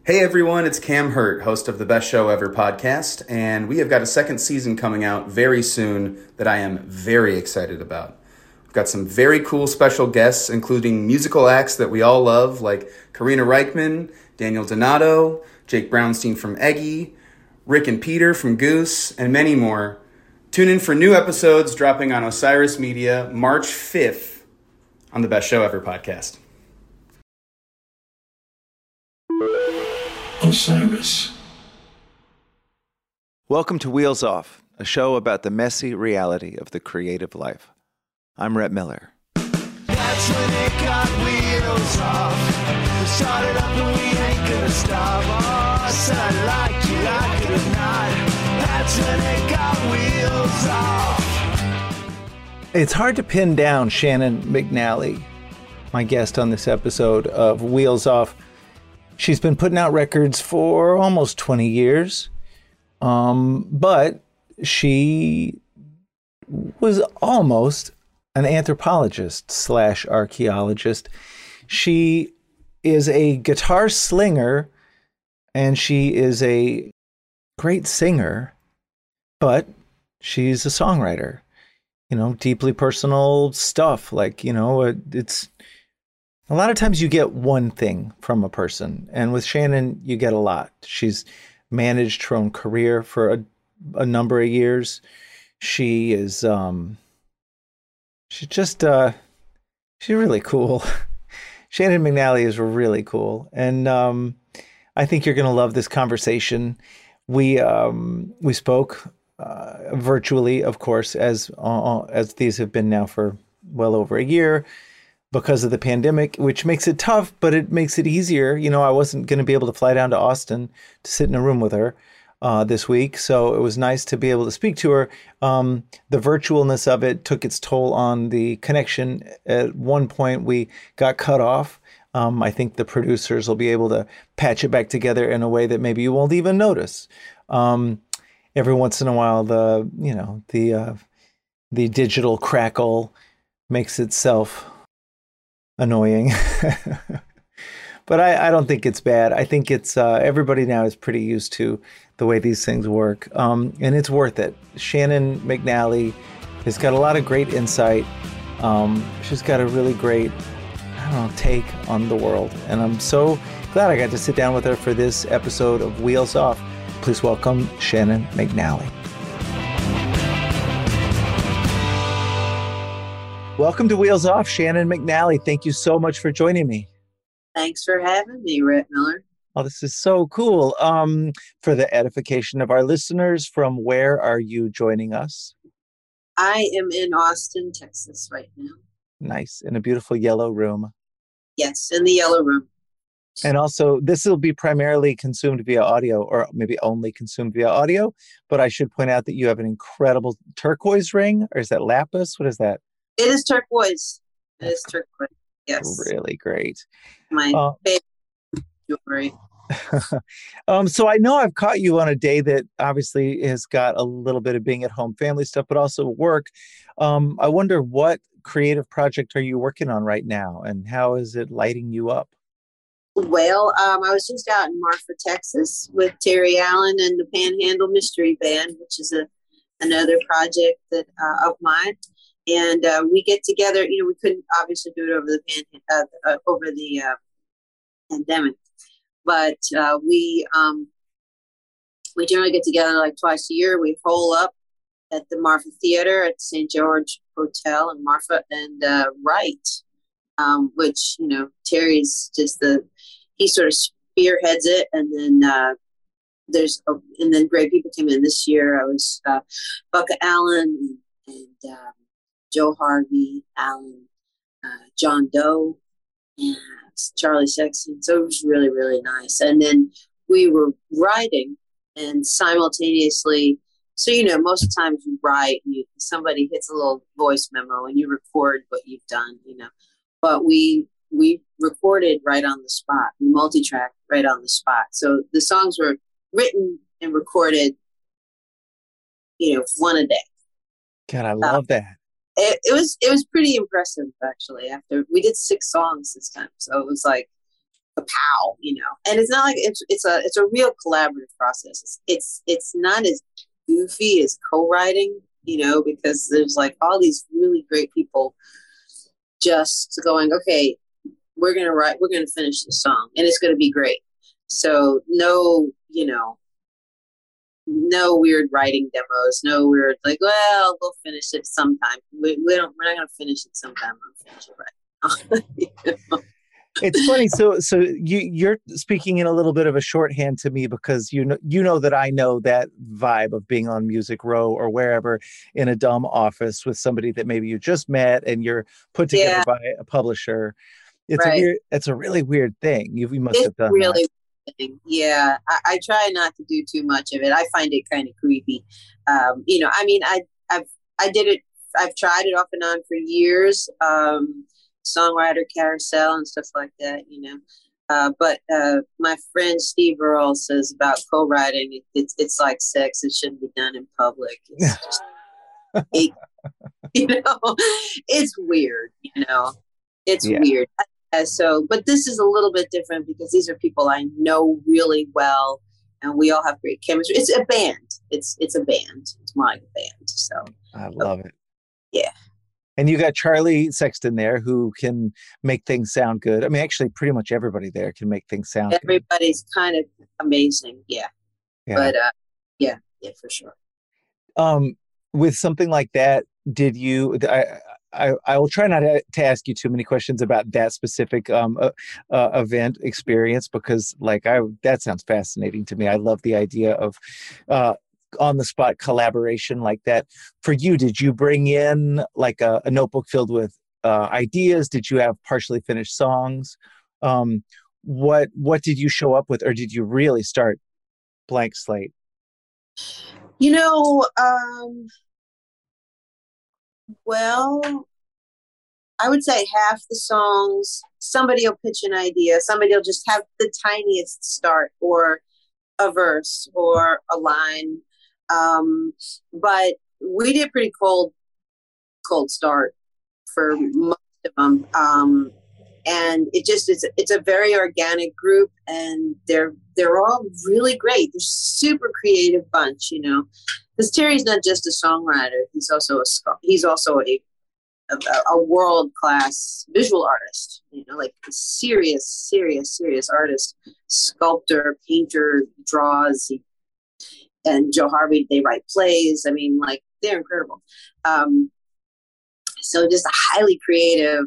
Hey everyone, it's Cam Hurt, host of the Best Show Ever podcast, and we have got a second season coming out very soon that I am very excited about. We've got some very cool special guests, including musical acts that we all love, like Karina Reichman, Daniel Donato, Jake Brownstein from Eggy, Rick and Peter from Goose, and many more. Tune in for new episodes dropping on Osiris Media March 5th on the Best Show Ever podcast. Osiris. Welcome to Wheels Off, a show about the messy reality of the creative life. I'm Rhett Miller. That's when it got wheels off. We started up and we ain't gonna stop. Oh, I said I like it or not. That's when it got wheels off. It's hard to pin down Shannon McNally, my guest on this episode of Wheels Off. She's been putting out records for almost 20 years, but she was almost an anthropologist / archaeologist. She is a guitar slinger, and she is a great singer, but she's a songwriter. You know, deeply personal stuff. Like, you know, it's... A lot of times you get one thing from a person, and with Shannon, you get a lot. She's managed her own career for a number of years. She is, she's really cool. Shannon McNally is really cool. And I think you're going to love this conversation. We spoke virtually, of course, as these have been now for well over a year, because of the pandemic, which makes it tough, but it makes it easier. You know, I wasn't going to be able to fly down to Austin to sit in a room with her this week. So it was nice to be able to speak to her. The virtualness of it took its toll on the connection. At one point, we got cut off. I think the producers will be able to patch it back together in a way that maybe you won't even notice. Every once in a while, the digital crackle makes itself annoying. But I don't think it's bad. I think it's everybody now is pretty used to the way these things work, and it's worth it. Shannon McNally has got a lot of great insight. She's got a really great, take on the world, and I'm so glad I got to sit down with her for this episode of Wheels Off. Please welcome Shannon McNally. Welcome to Wheels Off, Shannon McNally. Thank you so much for joining me. Thanks for having me, Rhett Miller. Oh, this is so cool. For the edification of our listeners, from where are you joining us? I am in Austin, Texas right now. Nice. In a beautiful yellow room. Yes, in the yellow room. And also, this will be primarily consumed via audio, or maybe only consumed via audio. But I should point out that you have an incredible turquoise ring. Or is that lapis? What is that? It is turquoise. It is turquoise. Yes. Really great. My favorite jewelry. So I know I've caught you on a day that obviously has got a little bit of being at home family stuff, but also work. I wonder, what creative project are you working on right now, and how is it lighting you up? Well, I was just out in Marfa, Texas with Terry Allen and the Panhandle Mystery Band, which is another project that of mine. And we get together. You know, we couldn't obviously do it over the pandemic, but we generally get together like twice a year. We roll up at the Marfa Theater at St. George Hotel in Marfa and write, which, you know, Terry's just he sort of spearheads it, and then and then great people came in this year. I was Bucka Allen and Joe Harvey, Allen, John Doe, and Charlie Sexton. So it was really, really nice. And then we were writing, and simultaneously, so, you know, most of the times you write, and somebody hits a little voice memo and you record what you've done, you know. But we recorded right on the spot, multi-track right on the spot. So the songs were written and recorded, you know, one a day. God, I love that. It was pretty impressive, actually. After we did 6 songs this time, so it was like kapow, and it's not like it's a real collaborative process. It's not as goofy as co-writing, because there's like all these really great people just going, okay, we're going to finish the song and it's going to be great. So no weird writing demos, no weird like, well, we'll finish it sometime. We're not going to finish it sometime. We'll finish it right. It's funny. So you're speaking in a little bit of a shorthand to me, because you know that I know that vibe of being on Music Row or wherever in a dumb office with somebody that maybe you just met and you're put together by a publisher. It's a really weird thing. You must have done really that. Yeah, I try not to do too much of it. I find it kind of creepy. I did it. I've tried it off and on for years. Songwriter carousel and stuff like that, but my friend Steve Earle says about co-writing, it's like sex. It shouldn't be done in public. It's just, it's weird. It's weird. But this is a little bit different because these are people I know really well, and we all have great chemistry. It's a band. It's a band. It's my band. So I love it. Yeah. And you got Charlie Sexton there, who can make things sound good. I mean, actually, pretty much everybody there can make things sound good. Everybody's kind of amazing. Yeah. But yeah, for sure. With something like that, did you? I will try not to ask you too many questions about that specific event experience, because that sounds fascinating to me. I love the idea of on the spot collaboration like that. For you, did you bring in like a notebook filled with ideas? Did you have partially finished songs? What did you show up with, or did you really start blank slate? Well, I would say half the songs, somebody will pitch an idea, somebody will just have the tiniest start or a verse or a line. But we did pretty cold start for most of them. And it's a very organic group, and they're all really great. They're super creative bunch, because Terry's not just a songwriter. He's also a world-class visual artist, like a serious artist, sculptor, painter, draws. And Joe Harvey, they write plays. I mean, like, they're incredible. So just a highly creative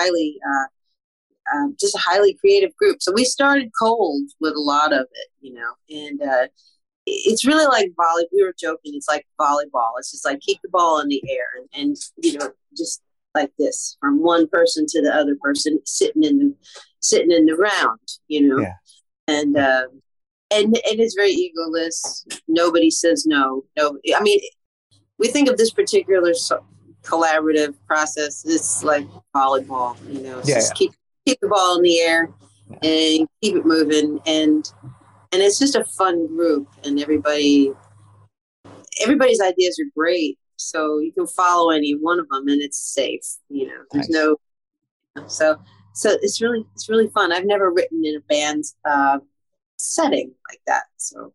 group. So we started cold with a lot of it, and it's really like volley. We were joking. It's like volleyball. It's just like keep the ball in the air and just like this from one person to the other person sitting in the round, Yeah. And it's very egoless. Nobody says no. No, I mean, we think of this particular collaborative process. It's like volleyball, just keep the ball in the air and keep it moving, and it's just a fun group, and everybody's ideas are great, so you can follow any one of them, and it's safe. There's no. So it's really fun. I've never written in a band setting like that, so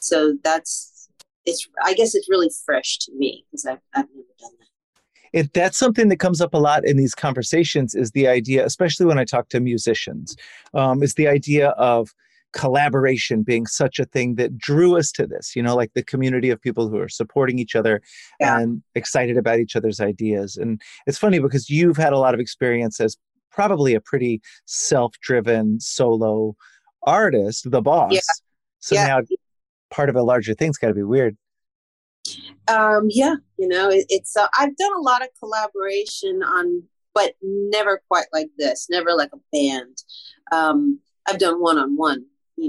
I guess it's really fresh to me because I've never done that. That's something that comes up a lot in these conversations, is the idea, especially when I talk to musicians, is the idea of collaboration being such a thing that drew us to this, like the community of people who are supporting each other and excited about each other's ideas. And it's funny because you've had a lot of experience as probably a pretty self-driven solo artist, the boss. So now part of a larger thing's got to be weird. It's I've done a lot of collaboration but never quite like this, never like a band. I've done one-on-one,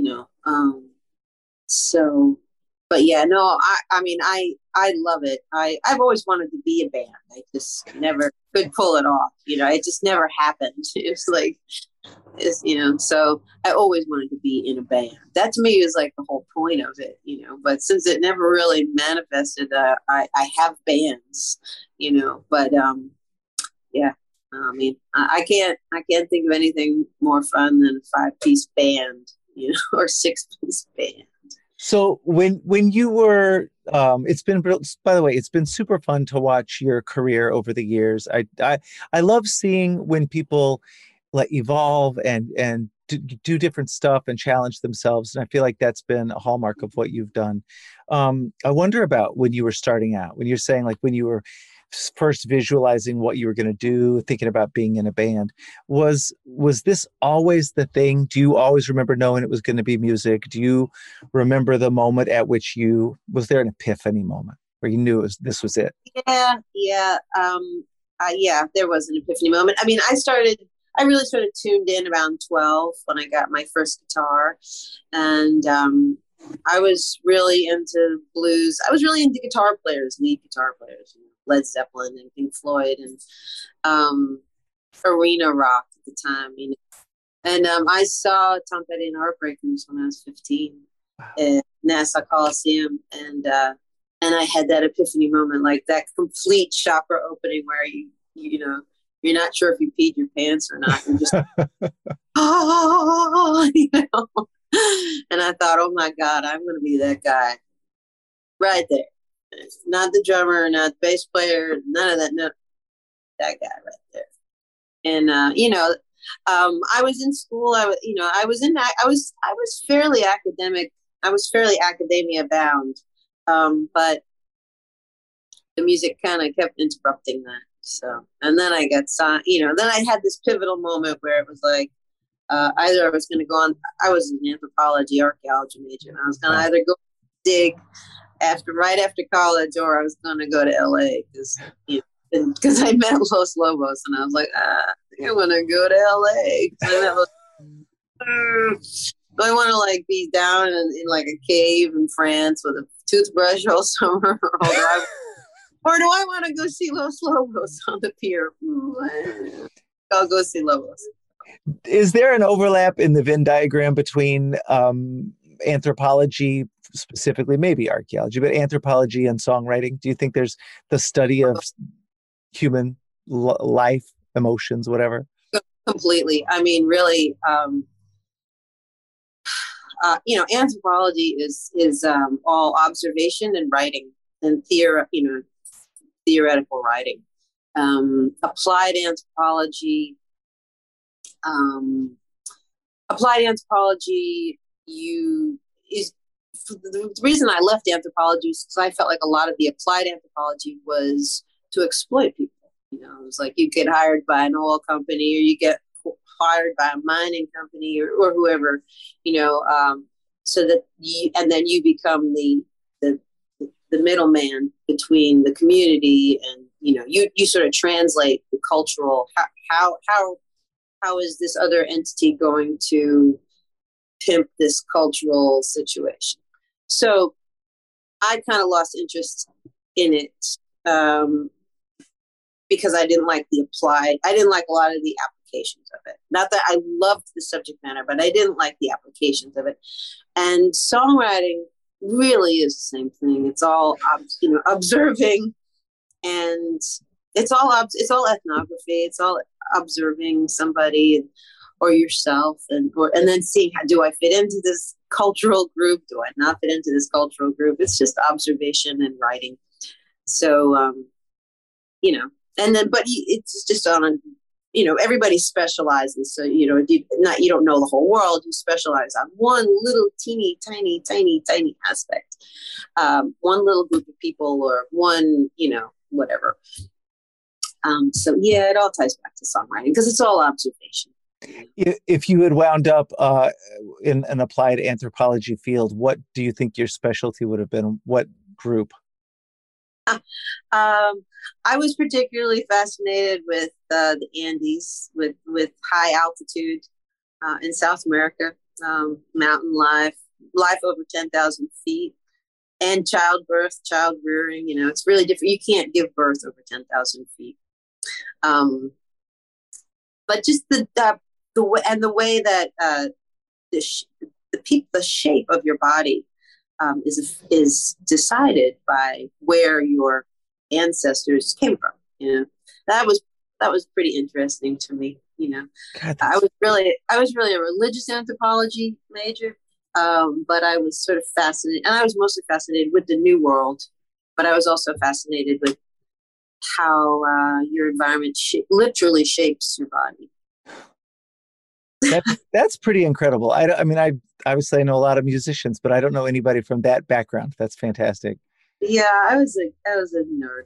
but yeah, no, I love it. I've always wanted to be a band. I just never could pull it off. It just never happened. It's like, so I always wanted to be in a band. That to me is like the whole point of it, but since it never really manifested, I have bands, but yeah, I mean, I can't think of anything more fun than a 5-piece band, or 6-piece band. So when you were, by the way, it's been super fun to watch your career over the years. I love seeing when people like evolve and do different stuff and challenge themselves. And I feel like that's been a hallmark of what you've done. I wonder about when you were starting out, when you're saying like when you were first visualizing what you were going to do, thinking about being in a band. Was this always the thing? Do you always remember knowing it was going to be music? Do you remember the moment at which was there an epiphany moment where you knew this was it? Yeah, there was an epiphany moment. I mean, I really started tuned in around 12 when I got my first guitar. And I was really into blues. I was really into lead guitar players, Led Zeppelin and Pink Floyd and arena rock at the time. And I saw Tom Petty and Heartbreakers when I was 15 at Nassau Coliseum. And I had that epiphany moment, like that complete chakra opening where you're not sure if you peed your pants or not. You're just, And I thought, oh my God, I'm going to be that guy right there. Not the drummer, not the bass player, none of that. No, that guy right there. And I was in school. I was fairly academic. I was fairly academia bound, but the music kind of kept interrupting that. So, and then I got signed. Then I had this pivotal moment where it was like either I was going to go on. I was an anthropology, archaeology major, and I was going to either go dig right after college, or I was going to go to LA because I met Los Lobos, and I was like, I think I want to go to LA. Do I want to like be down in like a cave in France with a toothbrush all summer, or do I want to go see Los Lobos on the pier? I'll go see Lobos. Is there an overlap in the Venn diagram between anthropology, specifically maybe archaeology, but anthropology and songwriting? Do you think there's the study of human life, emotions, whatever? Completely. I mean, really, anthropology is all observation and writing and theoretical writing. Applied anthropology the reason I left anthropology is because I felt like a lot of the applied anthropology was to exploit people. It was like you get hired by an oil company, or you get hired by a mining company, or whoever, so that then you become the middleman between the community and you sort of translate the cultural how is this other entity going to pimp this cultural situation. So I kind of lost interest in it because I didn't like a lot of the applications of it. Not that I loved the subject matter, but I didn't like the applications of it. And songwriting really is the same thing. It's all observing, and it's all ethnography. It's all observing somebody or yourself, and then seeing do I fit into this cultural group? Do I not fit into this cultural group? It's just observation and writing. So but it's just on everybody specializes. So you don't know the whole world. You specialize on one little teeny tiny aspect, one little group of people, or one whatever. So yeah, it all ties back to songwriting because it's all observation. If you had wound up in an applied anthropology field, what do you think your specialty would have been? What group? I was particularly fascinated with the Andes, with high altitude in South America, mountain life over 10,000 feet, and child rearing. It's really different. You can't give birth over 10,000 feet. But just the way that the shape of your body is decided by where your ancestors came from. That was that was pretty interesting to me. God, I was really a religious anthropology major, but I was sort of fascinated, and I was mostly fascinated with the New World, but I was also fascinated with how your environment literally shapes your body. that's pretty incredible. I mean, I obviously I know a lot of musicians, but I don't know anybody from that background. That's fantastic. Yeah, I was a nerd.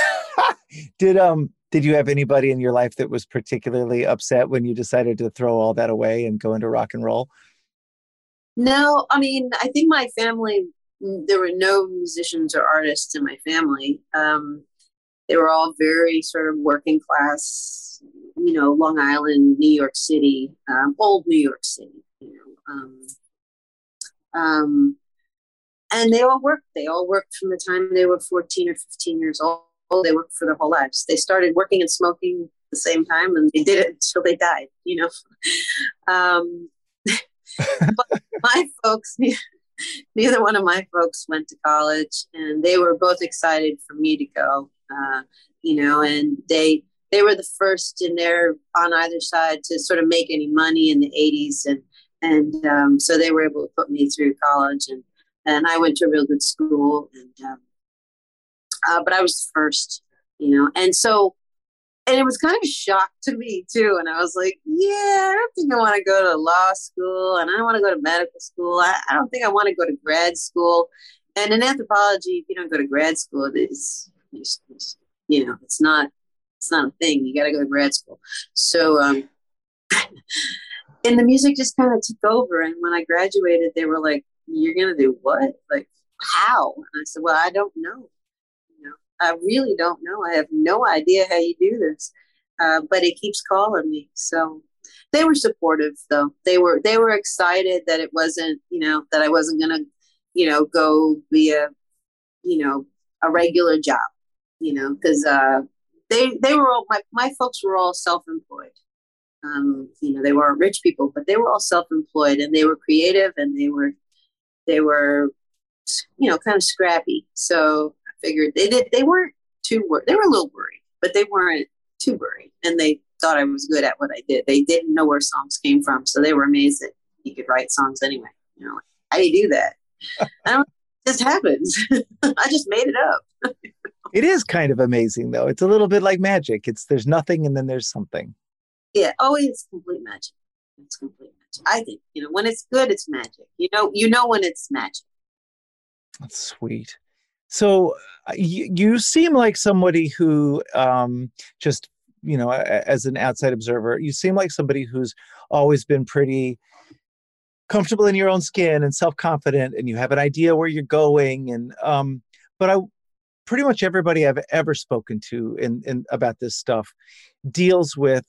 Did you have anybody in your life that was particularly upset when you decided to throw all that away and go into rock and roll? No, I mean, I think my family, there were no musicians or artists in my family. They were all very sort of working class, Long Island, New York City, old New York City, and they all worked. They all worked from the time they were 14 or 15 years old. They worked for their whole lives. They started working and smoking at the same time, and they did it until they died. Um, but my folks, neither one of my folks went to college, and they were both excited for me to go. And they were the first on either side to sort of make any money in the 80s, and so they were able to put me through college, and I went to a real good school, but I was the first, and it was kind of a shock to me too. And I was like, yeah, I don't think I want to go to law school, and I don't want to go to medical school. I don't think I want to go to grad school. And in anthropology, if you don't go to grad school, it's not a thing. You got to go to grad school. So, and the music just kind of took over. And when I graduated, they were like, "You're gonna do what? Like, how?" And I said, "Well, I don't know. I really don't know. I have no idea how you do this." But it keeps calling me. So they were supportive, though. They were excited that it wasn't, that I wasn't gonna, go be a regular job, because they were all my folks were all self-employed. They weren't rich people, but they were all self-employed, and they were creative, and they were kind of scrappy. So I figured they weren't too worried. They were a little worried, but they weren't too worried, and they thought I was good at what I did. They didn't know where songs came from, so they were amazed that you could write songs anyway. Like, how do you do that? I don't. It just happens. I just made it up. It is kind of amazing, though. It's a little bit like magic. There's nothing and then there's something. Yeah. Oh, it's complete magic. It's complete magic. I think when it's good, it's magic. You know when it's magic. That's sweet. So you seem like somebody who just, as an outside observer, you seem like somebody who's always been pretty comfortable in your own skin and self-confident, and you have an idea where you're going. And but pretty much everybody I've ever spoken to in about this stuff deals with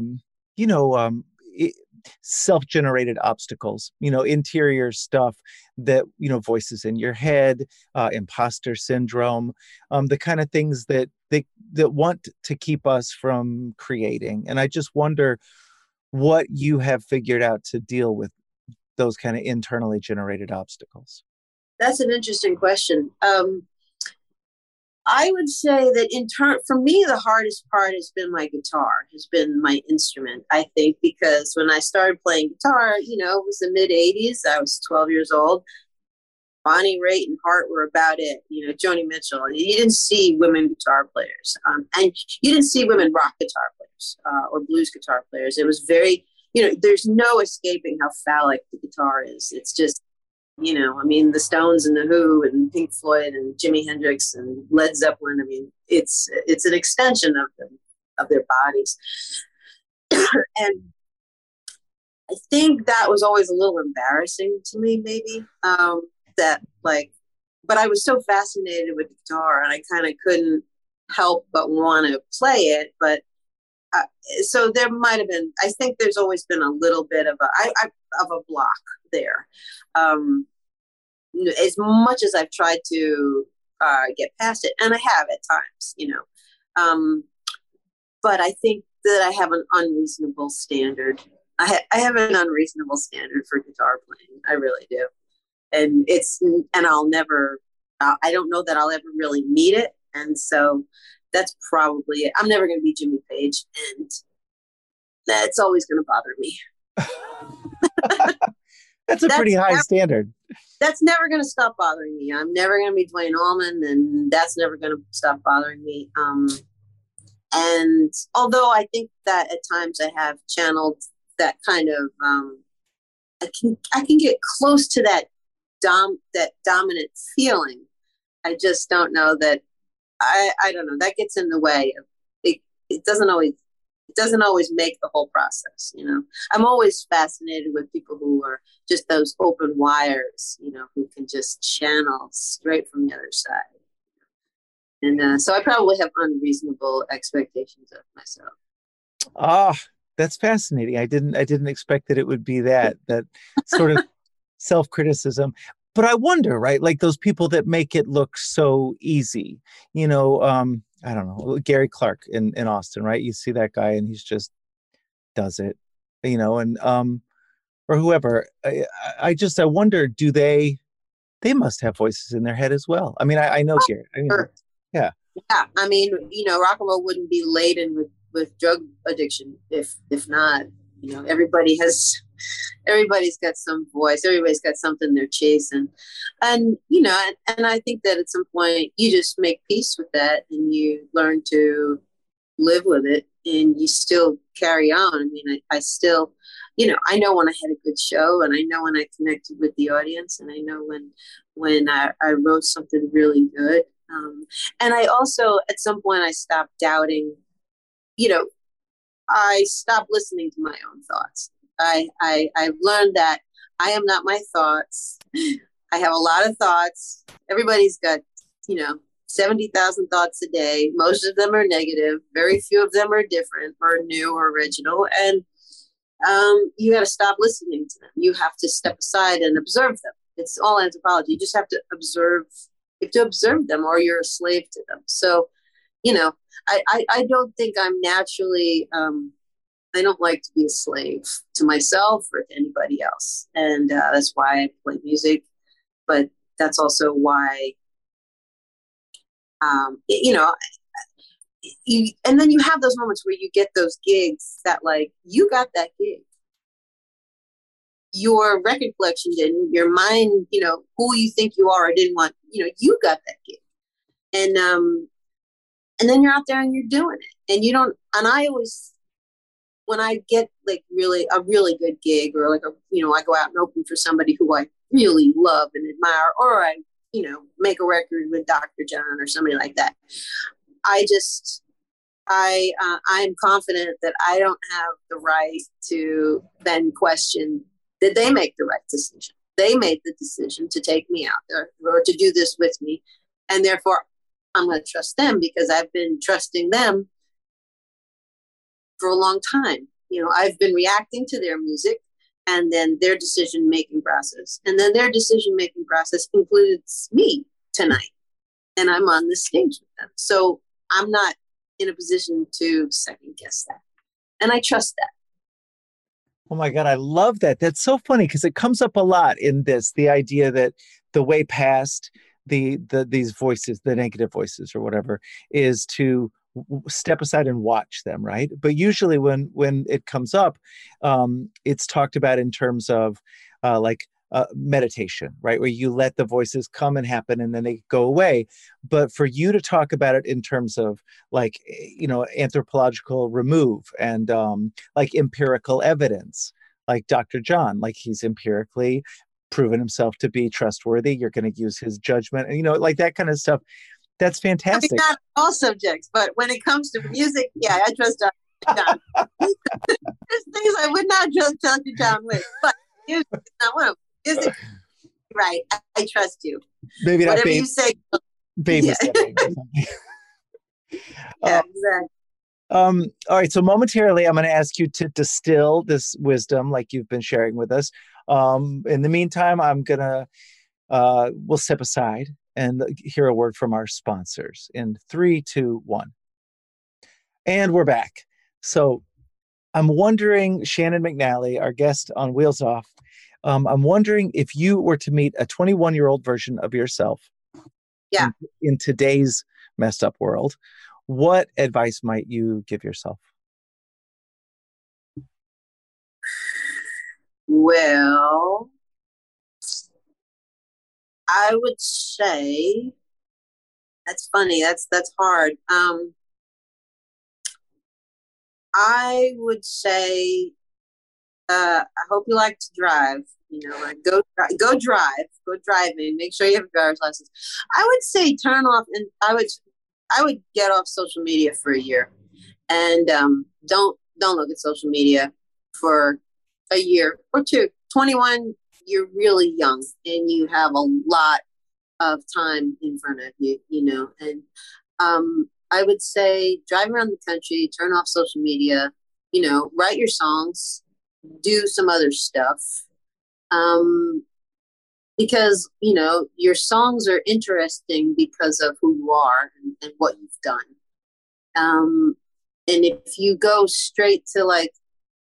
self-generated obstacles, interior stuff that, voices in your head, imposter syndrome, the kind of things that want to keep us from creating. And I just wonder what you have figured out to deal with those kind of internally generated obstacles. That's an interesting question. I would say that for me, the hardest part has been my guitar, has been my instrument, I think, because when I started playing guitar, it was the mid 80s. I was 12 years old. Bonnie Raitt and Hart were about it, Joni Mitchell. You didn't see women guitar players. And you didn't see women rock guitar players or blues guitar players. It was very, there's no escaping how phallic the guitar is. It's just, the Stones and the Who and Pink Floyd and Jimi Hendrix and Led Zeppelin. It's an extension of their bodies. And I think that was always a little embarrassing to me, maybe, but I was so fascinated with the guitar, and I kind of couldn't help but want to play it. But so there might have been, I think there's always been a little bit of a block there. As much as I've tried to get past it, and I have at times, but I think that I have an unreasonable standard. I have an unreasonable standard for guitar playing. I really do. And I'll never, I don't know that I'll ever really meet it. And so that's probably it. I'm never going to be Jimmy Page, and that's always going to bother me. That's a pretty high standard. That's never going to stop bothering me. I'm never going to be Duane Allman, and that's never going to stop bothering me. And although I think that at times I have channeled that kind of, I can get close to that dominant feeling. I just don't know that. I don't know, that gets in the way of it. It doesn't always make the whole process. I'm always fascinated with people who are just those open wires, who can just channel straight from the other side. And so I probably have unreasonable expectations of myself. Ah, that's fascinating. I didn't expect that it would be that sort of self-criticism. But I wonder, right? Like those people that make it look so easy, I don't know, Gary Clark in Austin, right? You see that guy and he's just does it, and or whoever. I wonder, do they must have voices in their head as well. I mean, I know Gary. Sure. Yeah. Yeah. I mean, rock and roll wouldn't be laden with drug addiction if not, everybody's got some voice, everybody's got something they're chasing. And I think that at some point you just make peace with that and you learn to live with it and you still carry on. I mean, I still, I know when I had a good show, and I know when I connected with the audience, and I know when I wrote something really good. And I also, at some point, I stopped doubting, I stopped listening to my own thoughts. I've learned that I am not my thoughts. I have a lot of thoughts. Everybody's got, 70,000 thoughts a day. Most of them are negative. Very few of them are different or new or original. And you got to stop listening to them. You have to step aside and observe them. It's all anthropology. You just have to observe. You have to observe them, or you're a slave to them. So, I don't think I'm naturally. I don't like to be a slave to myself or to anybody else, and that's why I play music. But that's also why, and then you have those moments where you get those gigs that, like, you got that gig. Your record collection didn't, your mind, who you think you are or didn't want, you got that gig. And then you're out there and you're doing it. And you don't, and I always, when I get like a really good gig, or like I go out and open for somebody who I really love and admire, or I, make a record with Dr. John or somebody like that. I'm confident that I don't have the right to then question, did they make the right decision? They made the decision to take me out there or to do this with me. And therefore, I'm going to trust them because I've been trusting them for a long time. I've been reacting to their music and then their decision-making process. And then their decision-making process includes me tonight. And I'm on this stage with them. So I'm not in a position to second guess that. And I trust that. Oh my God, I love that. That's so funny because it comes up a lot in this, the idea that the way past these voices, the negative voices or whatever, is to step aside and watch them, right? But usually when it comes up, it's talked about in terms of meditation, right? Where you let the voices come and happen and then they go away. But for you to talk about it in terms of anthropological remove and like empirical evidence, like Dr. John, like he's empirically proven himself to be trustworthy. You're going to use his judgment and, like that kind of stuff. That's fantastic. I mean, not all subjects, but when it comes to music, yeah, I trust Dr. John. There's things I would not trust Dr. John with, but music is not one of them. Music, right? I trust you. Maybe not. Whatever you say. Babysitting. Yeah, exactly. All right. So momentarily, I'm going to ask you to distill this wisdom like you've been sharing with us. In the meantime, I'm going to, we'll step aside and hear a word from our sponsors in 3, 2, 1. And we're back. So I'm wondering, Shannon McNally, our guest on Wheels Off, I'm wondering if you were to meet a 21-year-old version of yourself in today's messed up world, What advice might you give yourself? Well, I would say that's funny. That's hard. I would say, I hope you like to drive. You know, like go driving. Make sure you have a driver's license. I would say turn off, and I would get off social media for a year, and don't look at social media for a year or two. 21, you're really young, and you have a lot of time in front of you. You know, and I would say drive around the country, turn off social media. You know, write your songs, do some other stuff. Um, because you know your songs are interesting because of who you are and what you've done. Um, and if you go straight to like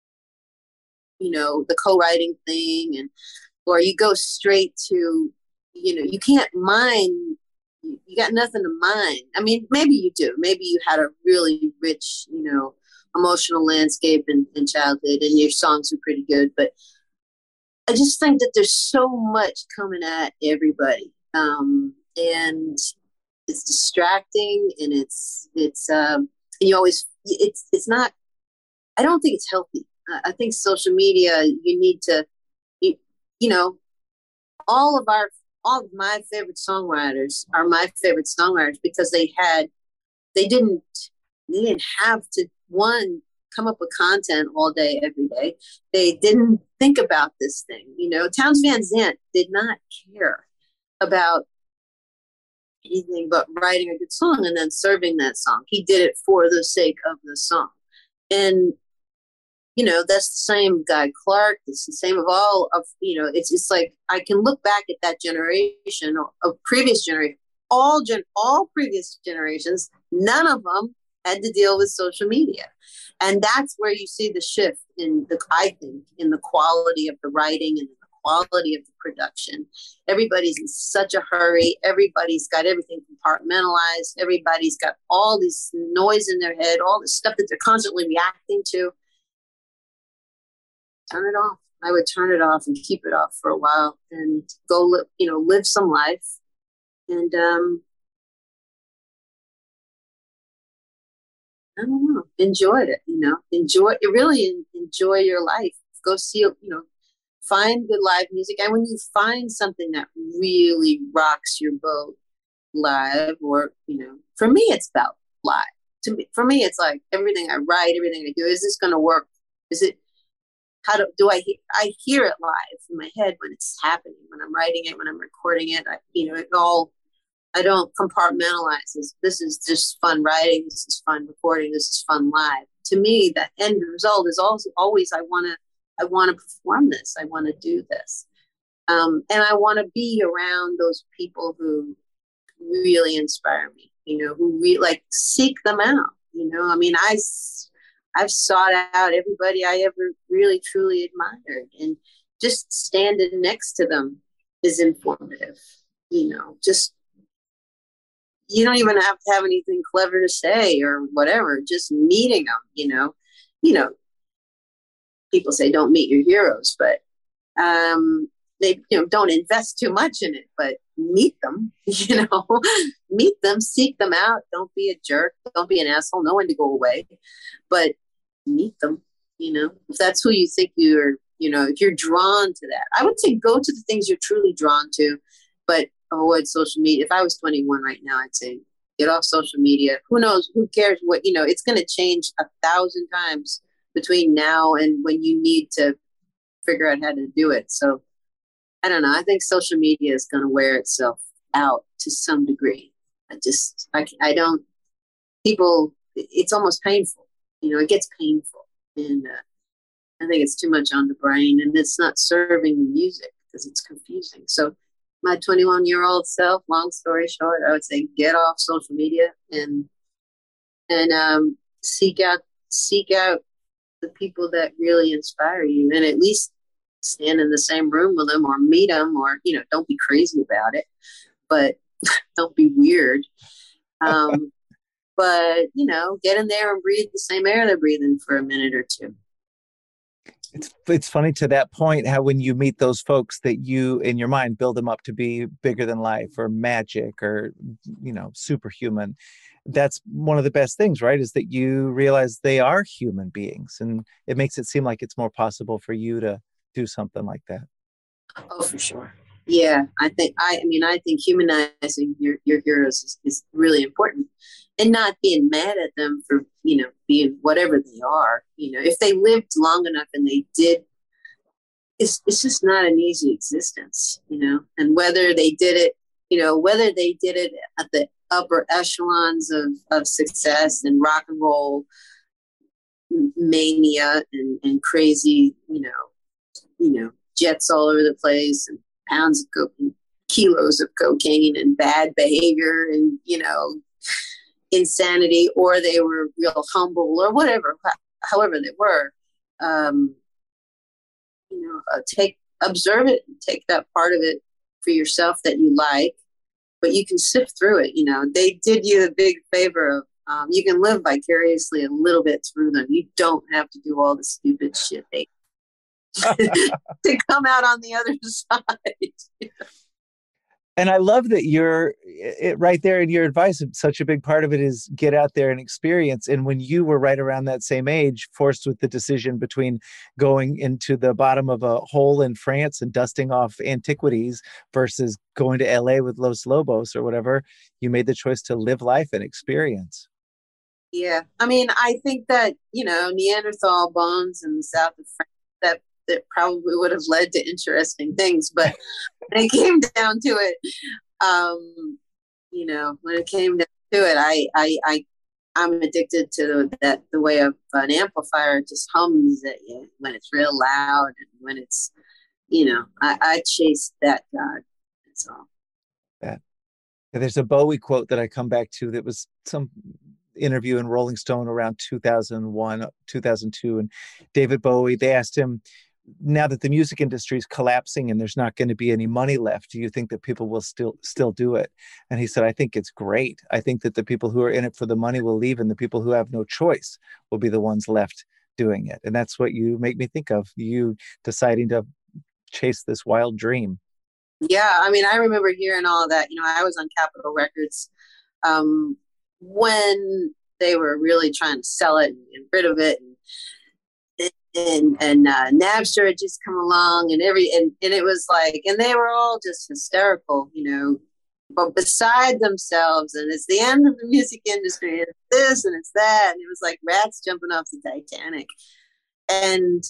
you know the co-writing thing, and or you go straight to you know you can't mine. You got nothing to mine. I mean, maybe you do. Maybe you had a really rich, you know, emotional landscape in childhood, and your songs are pretty good. But I just think that there's so much coming at everybody, and it's distracting, and and you always it's not. I don't think it's healthy. I think social media. You need to, you, you know, all of my favorite songwriters are my favorite songwriters because they didn't they didn't have to one come up with content all day every day. They didn't think about this thing. You know, Townes Van Zandt did not care about anything but writing a good song and then serving that song. He did it for the sake of the song. And you know, that's the same Guy Clark. It's the same of all of, you know, it's like I can look back at that generation of previous generation, all previous generations, none of them had to deal with social media. And that's where you see the shift I think, in the quality of the writing and the quality of the production. Everybody's in such a hurry. Everybody's got everything compartmentalized. Everybody's got all this noise in their head, all this stuff that they're constantly reacting to. Turn it off. I would turn it off and keep it off for a while and go live some life and I don't know, enjoy it, you know, enjoy your life. Go see, you know, find good live music. And when you find something that really rocks your boat live, or, you know, for me, it's about live. For me, it's like everything I write, everything I do, is this going to work? Is it, I hear it live in my head when it's happening, when I'm writing it, when I'm recording it. I don't compartmentalize this. This is just fun writing. This is fun recording. This is fun live. To me, the end result is also always I want to perform this. I want to do this, and I want to be around those people who really inspire me. You know, who like seek them out. You know, I mean, I've sought out everybody I ever really truly admired, and just standing next to them is informative. You know, just you don't even have to have anything clever to say or whatever. Just meeting them, you know. People say don't meet your heroes, but they don't invest too much in it. But meet them, meet them, seek them out. Don't be a jerk. Don't be an asshole. Know when to go away, but meet them. If that's who you think you're, if you're drawn to that, I would say go to the things you're truly drawn to, but avoid social media. If I was 21 right now, I'd say get off social media. Who knows? Who cares what, it's going to change 1,000 times between now and when you need to figure out how to do it. So I don't know. I think social media is going to wear itself out to some degree. I don't, people, it's almost painful. It gets painful. And I think it's too much on the brain, and it's not serving the music because it's confusing. So my 21-year-old self, long story short, I would say get off social media and seek out the people that really inspire you, and at least stand in the same room with them or meet them, or don't be crazy about it, but don't be weird. but get in there and breathe the same air they're breathing for a minute or two. It's funny to that point how when you meet those folks that you in your mind build them up to be bigger than life or magic or superhuman. That's one of the best things, right? Is that you realize they are human beings, and it makes it seem like it's more possible for you to do something like that. Oh, for sure. Yeah, I think humanizing your heroes is really important, and not being mad at them for being whatever they are. If they lived long enough and they did, it's just not an easy existence. And whether they did it at the upper echelons of success and rock and roll mania and crazy, jets all over the place and pounds of cocaine, kilos of cocaine and bad behavior and, insanity, or they were real humble or whatever, however they were, observe it and take that part of it for yourself that you like, but you can sift through it. They did you a big favor of, you can live vicariously a little bit through them. You don't have to do all the stupid shit they to come out on the other side. And I love that you're right there in your advice. Such a big part of it is get out there and experience. And when you were right around that same age, forced with the decision between going into the bottom of a hole in France and dusting off antiquities versus going to LA with Los Lobos or whatever, you made the choice to live life and experience. Yeah. I think that, Neanderthal bones in the south of France, that probably would have led to interesting things. But when it came down to it, I'm addicted to the way of an amplifier just hums at you when it's real loud and when it's, I chase that God. That's all. That. There's a Bowie quote that I come back to that was some interview in Rolling Stone around 2001, 2002. And David Bowie, they asked him, now that the music industry is collapsing and there's not going to be any money left, do you think that people will still do it? And he said, I think it's great. I think that the people who are in it for the money will leave, and the people who have no choice will be the ones left doing it. And that's what you make me think of, you deciding to chase this wild dream. Yeah, I remember hearing all of that. I was on Capitol Records when they were really trying to sell it and get rid of it. And Napster had just come along and it was like, and they were all just hysterical, but beside themselves, and it's the end of the music industry, and it's this and it's that, and it was like rats jumping off the Titanic. And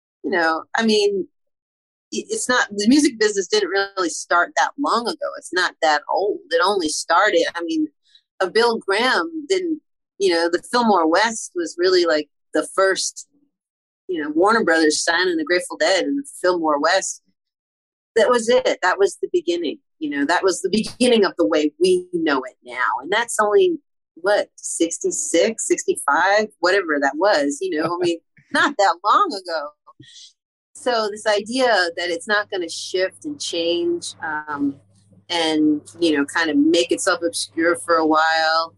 it's not, the music business didn't really start that long ago. It's not that old. It only started, Bill Graham didn't, the Fillmore West was really like the first, Warner Brothers signing the Grateful Dead and the Fillmore West. That was it. That was the beginning. That was the beginning of the way we know it now. And that's only, 66, 65, whatever that was, not that long ago. So this idea that it's not going to shift and change and, kind of make itself obscure for a while,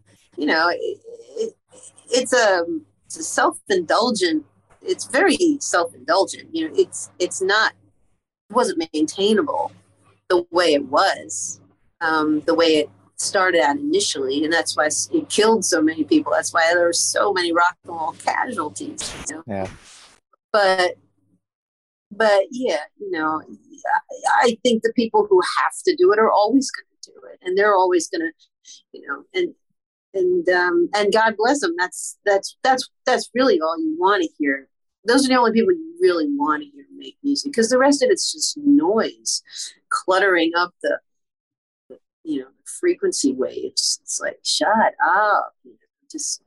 it's a self-indulgent. It's very self-indulgent. It wasn't maintainable the way it was, the way it started out initially. And that's why it killed so many people. That's why there were so many rock and roll casualties. Yeah. But yeah, I think the people who have to do it are always going to do it. And they're always going to, and God bless them. That's really all you want to hear. Those are the only people you really want to hear make music, because the rest of it's just noise, cluttering up the frequency waves. It's like, shut up, just.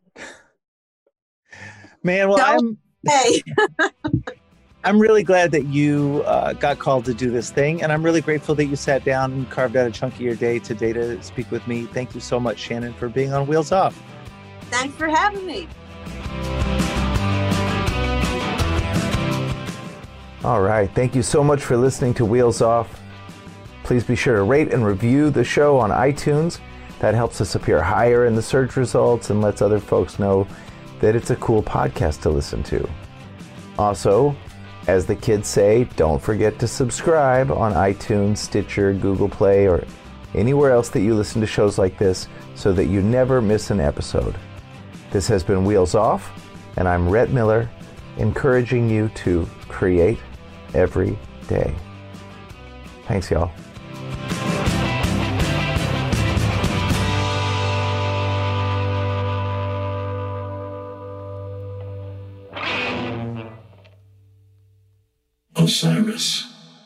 Man, well, Hey. I'm really glad that you got called to do this thing, and I'm really grateful that you sat down and carved out a chunk of your day today to speak with me. Thank you so much, Shannon, for being on Wheels Off. Thanks for having me. All right. Thank you so much for listening to Wheels Off. Please be sure to rate and review the show on iTunes. That helps us appear higher in the search results and lets other folks know that it's a cool podcast to listen to. Also, as the kids say, don't forget to subscribe on iTunes, Stitcher, Google Play, or anywhere else that you listen to shows like this so that you never miss an episode. This has been Wheels Off, and I'm Rhett Miller, encouraging you to create every day. Thanks, y'all. Osiris.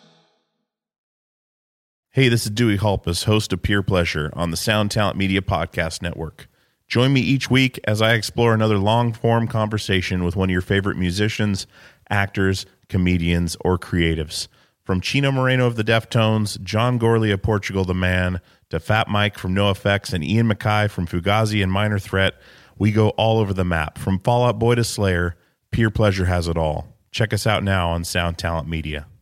Hey, this is Dewey Halpus, host of Peer Pleasure on the Sound Talent Media Podcast Network. Join me each week as I explore another long-form conversation with one of your favorite musicians, actors, comedians, or creatives. From Chino Moreno of the Deftones, John Gorley of Portugal the Man, to Fat Mike from NoFX and Ian MacKaye from Fugazi and Minor Threat, we go all over the map. From Fall Out Boy to Slayer, Peer Pleasure has it all. Check us out now on Sound Talent Media.